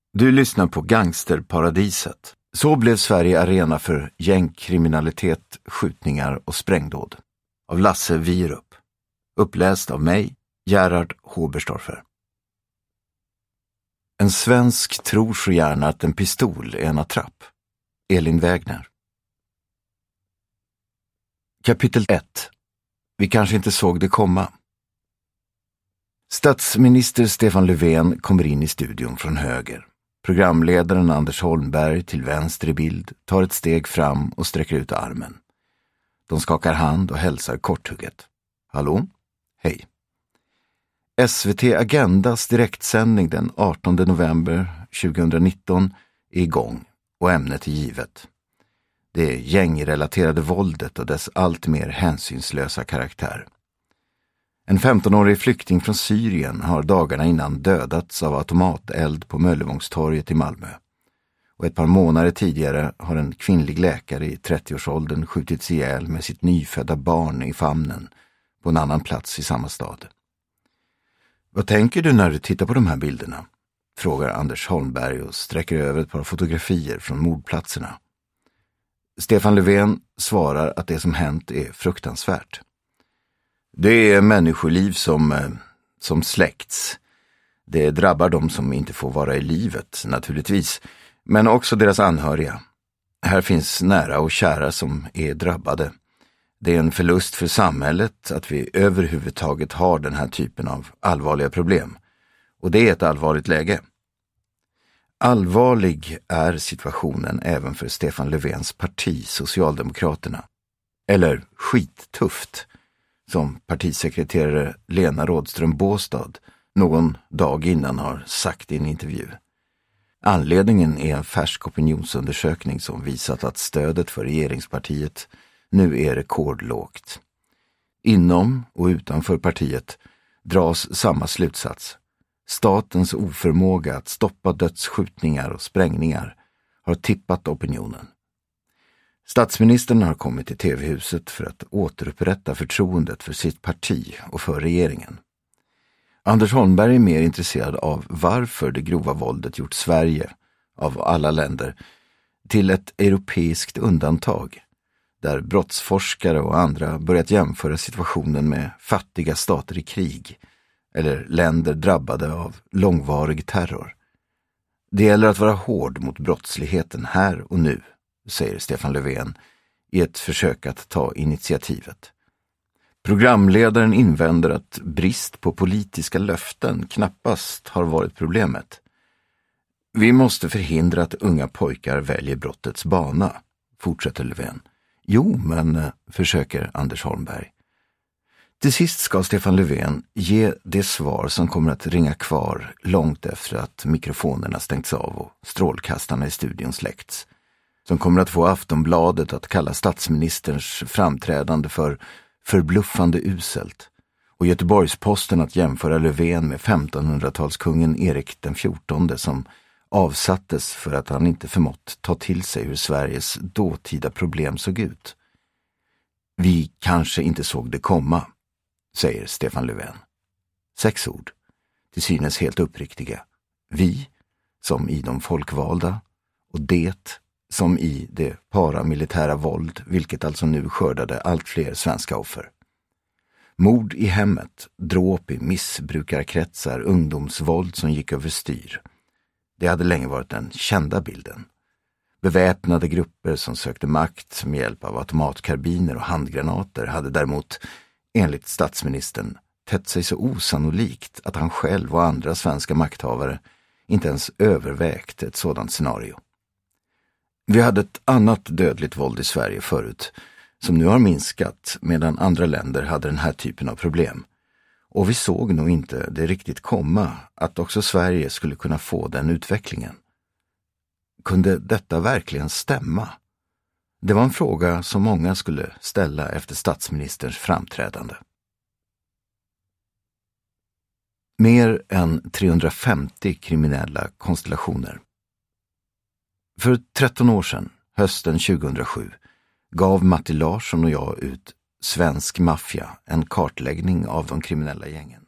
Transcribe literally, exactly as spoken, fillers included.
Du lyssnar på Gangsterparadiset. Så blev Sverige arena för gängkriminalitet, skjutningar och sprängdåd. Av Lasse Wierup. Uppläst av mig, Gerhard Håberstorfer. En svensk tror så gärna att en pistol är en attrapp. Elin Wägner. Kapitel ett. Vi kanske inte såg det komma. Statsminister Stefan Löfven kommer in i studion från höger. Programledaren Anders Holmberg till vänster i bild tar ett steg fram och sträcker ut armen. De skakar hand och hälsar korthugget. Hallå? Hej. S V T Agendas direktsändning den artonde november tjugohundranitton är igång och ämnet är givet. Det är gängrelaterade våldet och dess allt mer hänsynslösa karaktär. En femtonårig flykting från Syrien har dagarna innan dödats av automateld på Möllevångstorget i Malmö. Och ett par månader tidigare har en kvinnlig läkare i trettioårsåldern skjutits ihjäl med sitt nyfödda barn i famnen på en annan plats i samma stad. Vad tänker du när du tittar på de här bilderna? Frågar Anders Holmberg och sträcker över ett par fotografier från mordplatserna. Stefan Löfven svarar att det som hänt är fruktansvärt. Det är människoliv som, som släkts. Det drabbar de som inte får vara i livet, naturligtvis, men också deras anhöriga. Här finns nära och kära som är drabbade. Det är en förlust för samhället att vi överhuvudtaget har den här typen av allvarliga problem. Och det är ett allvarligt läge. Allvarlig är situationen även för Stefan Löfvens parti, Socialdemokraterna. Eller skittufft, som partisekreterare Lena Rådström Båstad någon dag innan har sagt i en intervju. Anledningen är en färsk opinionsundersökning som visat att stödet för regeringspartiet nu är rekordlågt. Inom och utanför partiet dras samma slutsats. Statens oförmåga att stoppa dödsskjutningar och sprängningar har tippat opinionen. Statsministern har kommit till T V-huset för att återupprätta förtroendet för sitt parti och för regeringen. Anders Holmberg är mer intresserad av varför det grova våldet gjort Sverige, av alla länder, till ett europeiskt undantag, där brottsforskare och andra börjat jämföra situationen med fattiga stater i krig eller länder drabbade av långvarig terror. Det gäller att vara hård mot brottsligheten här och nu, säger Stefan Löfven i ett försök att ta initiativet. Programledaren invänder att brist på politiska löften knappast har varit problemet. Vi måste förhindra att unga pojkar väljer brottets bana, fortsätter Löfven. Jo, men, försöker Anders Holmberg. Till sist ska Stefan Löfven ge det svar som kommer att ringa kvar långt efter att mikrofonerna stängts av och strålkastarna i studion släckts. Som kommer att få Aftonbladet att kalla statsministerns framträdande för förbluffande uselt och Göteborgs-Posten att jämföra Löfven med femtonhundratalskungen Erik den fjortonde som avsattes för att han inte förmått ta till sig hur Sveriges dåtida problem såg ut. Vi kanske inte såg det komma, säger Stefan Löfven. Sex ord, till synes helt uppriktiga. Vi, som i de folkvalda, och det, som i det paramilitära våld, vilket alltså nu skördade allt fler svenska offer. Mord i hemmet, dråp i missbrukarkretsar, ungdomsvåld som gick över styr. Det hade länge varit den kända bilden. Beväpnade grupper som sökte makt med hjälp av automatkarbiner och handgranater hade däremot, enligt statsministern, tätt sig så osannolikt att han själv och andra svenska makthavare inte ens övervägt ett sådant scenario. Vi hade ett annat dödligt våld i Sverige förut, som nu har minskat medan andra länder hade den här typen av problem. Och vi såg nog inte det riktigt komma att också Sverige skulle kunna få den utvecklingen. Kunde detta verkligen stämma? Det var en fråga som många skulle ställa efter statsministerns framträdande. Mer än trehundrafemtio kriminella konstellationer. För tretton år sedan, hösten tjugohundrasju, gav Matti Larsson och jag ut Svensk maffia, en kartläggning av de kriminella gängen.